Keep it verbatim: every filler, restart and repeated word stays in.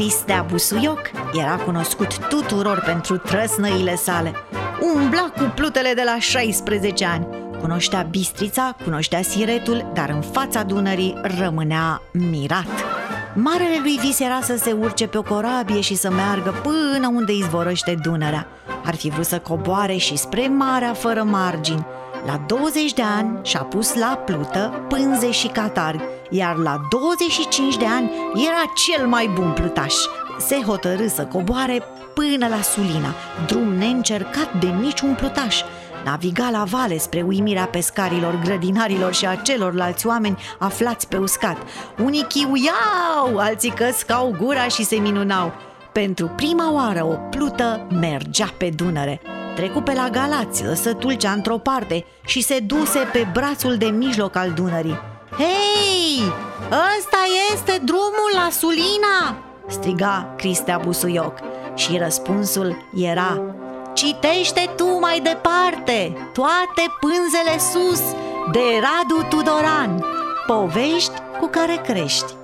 Cristea Busuioc era cunoscut tuturor pentru trăsnăile sale. Umbla cu plutele de la șaisprezece ani. Cunoștea Bistrița, cunoștea Siretul, dar în fața Dunării rămânea mirat. Marele lui vis era să se urce pe o corabie și să meargă până unde izvorăște Dunărea. Ar fi vrut să coboare și spre marea fără margini. La douăzeci de ani și-a pus la plută pânze și catarg, iar la douăzeci și cinci de ani era cel mai bun plutaș. Se hotărâ să coboare până la Sulina, drum neîncercat de niciun plutaș. Naviga la vale spre uimirea pescarilor, grădinarilor și a celorlalți oameni aflați pe uscat. Unii chiuiau, alții căscau gura și se minunau. Pentru prima oară o plută mergea pe Dunăre. Trecu pe la Galați, lăsă Tulcea într-o parte și se duse pe brațul de mijloc al Dunării. "Hei, ăsta este drumul la Sulina!" striga Cristea Busuioc. Și răspunsul era: "Citește tu mai departe, toate pânzele sus, de Radu Tudoran, povești cu care crești."